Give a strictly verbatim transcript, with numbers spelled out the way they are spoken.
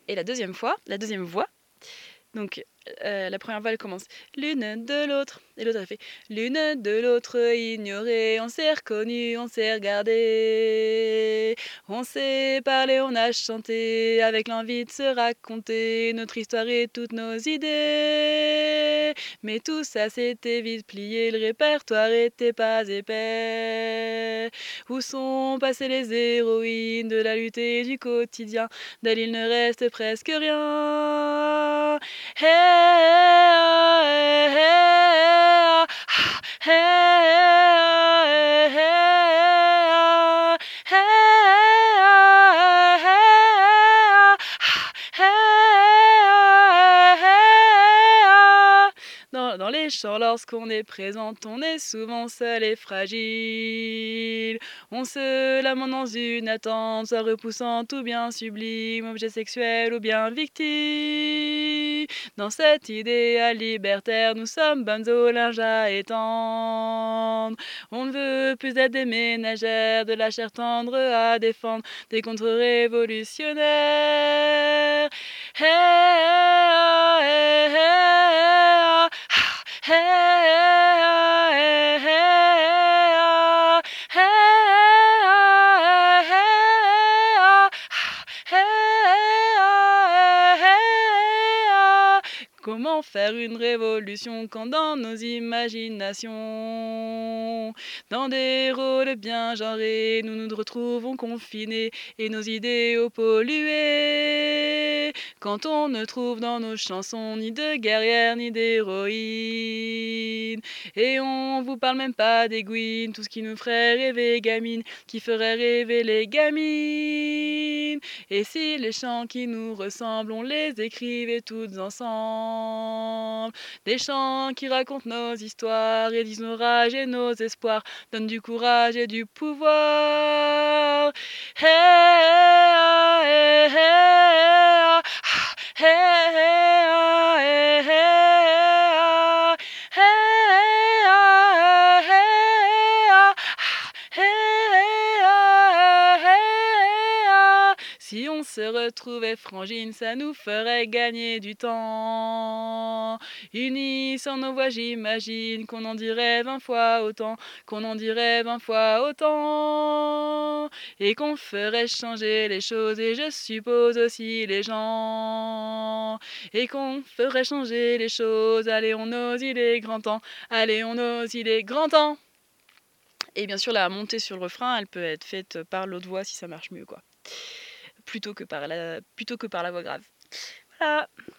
Et la deuxième fois, la deuxième voix, donc euh, la première voix elle commence l'une de l'autre et l'autre elle fait l'une de l'autre ignorée, on s'est reconnu, on s'est regardé, on s'est parlé, on a chanté avec l'envie de se raconter notre histoire et toutes nos idées. Mais tout ça s'était vite plié, le répertoire était pas épais. Où sont passées les héroïnes de la lutte et du quotidien? D'elle il ne reste presque rien. Hey, ah, hey, ah, hey, ah, hey, ah, hey, ah, hey, ah, hey, ah. Dans, dans les champs, lorsqu'on est présente, on est souvent seul et fragile. On se lamente dans une attente, soit repoussante ou bien sublime, objet sexuel ou bien victime. Dans cet idéal libertaire, nous sommes bonnes au linge à étendre. On ne veut plus être des ménagères, de la chair tendre à défendre, des contre-révolutionnaires. Hey, ah, hey, hey, ah, hey, ah, hey, hey, ah, hey, ah, hey, ah, hey, ah, hey, ah. Comment faire une révolution quand dans nos imaginations, dans des rôles bien genrés, nous nous retrouvons confinés et nos idéaux pollués? Quand on ne trouve dans nos chansons ni de guerrières ni d'héroïnes, et on vous parle même pas des gouines, tout ce qui nous ferait rêver gamine, qui ferait rêver les gamines. Et si les chants qui nous ressemblent, on les écrivait toutes ensemble, des chants qui racontent nos histoires et disent nos rages et nos espoirs, donnent du courage et du pouvoir. Hey, ah, hey, hey, ah, hey, hey, ah, hey, hey, ah, hey, ah, hey, ah, hey, ah, hey, ah. Si on se retrouvait frangine, ça nous ferait gagner du temps. Unissant nos voix, j'imagine qu'on en dirait vingt fois autant, qu'on en dirait vingt fois autant, et qu'on ferait changer les choses, et je suppose aussi les gens, et qu'on ferait changer les choses. Allez, on ose, il est grand temps. Allez, on ose, il est grand temps. Et bien sûr, la montée sur le refrain, elle peut être faite par l'autre voix si ça marche mieux, quoi. Plutôt que par la, plutôt que par la voix grave. Voilà.